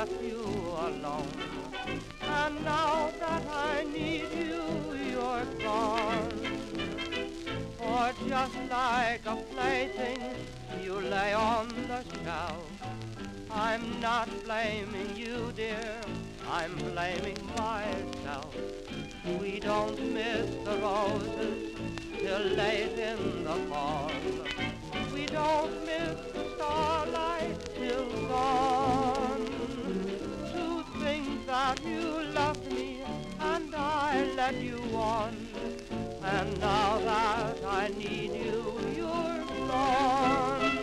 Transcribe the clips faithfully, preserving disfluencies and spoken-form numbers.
left you alone. And now that I need you, you're gone. For just like a plaything, you lay on the shelf. I'm not blaming you, dear, I'm blaming myself. We don't miss the roses till late in the fall. We don't miss the starlight till dawn. To think that you loved me and I led you on, and now that I need you, you're gone.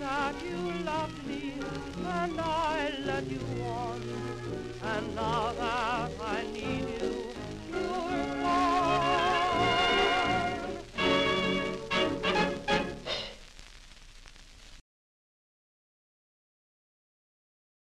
And I led you on, and now that